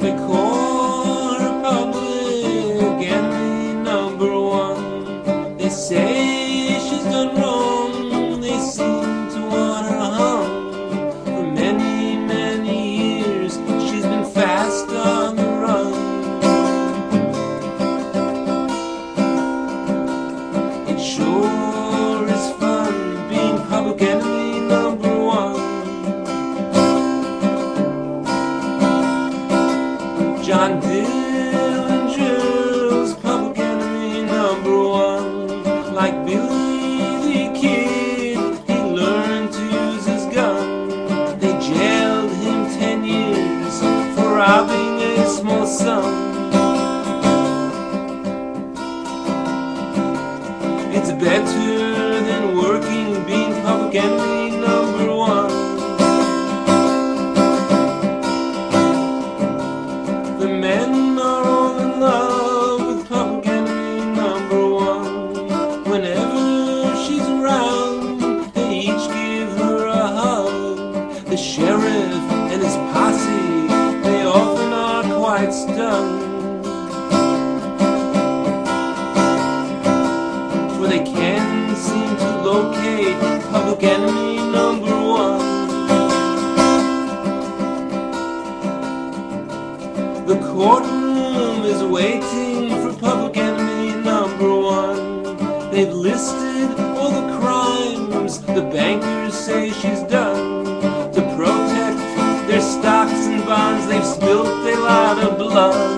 They call her public enemy number one. They say she's done wrong. They seem to want her hung. For many, many years she's been fast on the run. It sure is fun being public enemy number one. John Dillinger's public enemy number one. Like Billy the Kid, he learned to use his gun. They jailed him 10 years for robbing a small son. It's better than working being public enemy number one. The men are all in love with public enemy number one. Whenever she's around, they each give her a hug. The sheriff and his posse, they often are quite stunned. For they can't seem to locate public enemy number one. The courtroom is waiting for public enemy number one. They've listed all the crimes the bankers say she's done. To protect their stocks and bonds, they've spilt a lot of blood.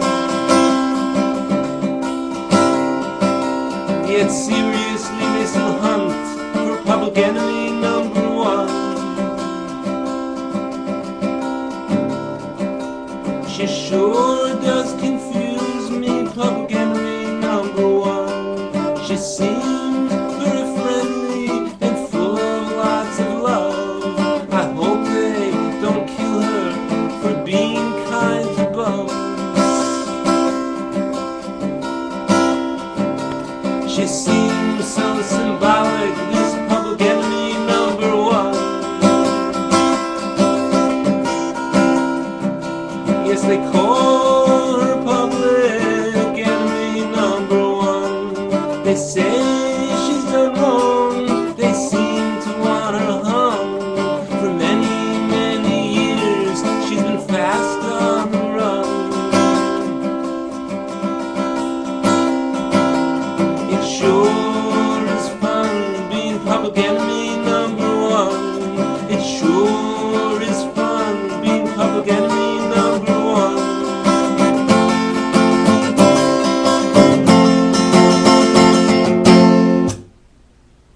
Yet seriously they still hunt for public enemy number one. She sure does confuse me, public enemy number one. She seems very friendly and full of lots of love. I hope they don't kill her for being kind to bums. She seems so symbolic, this public enemy number one. Yes, they call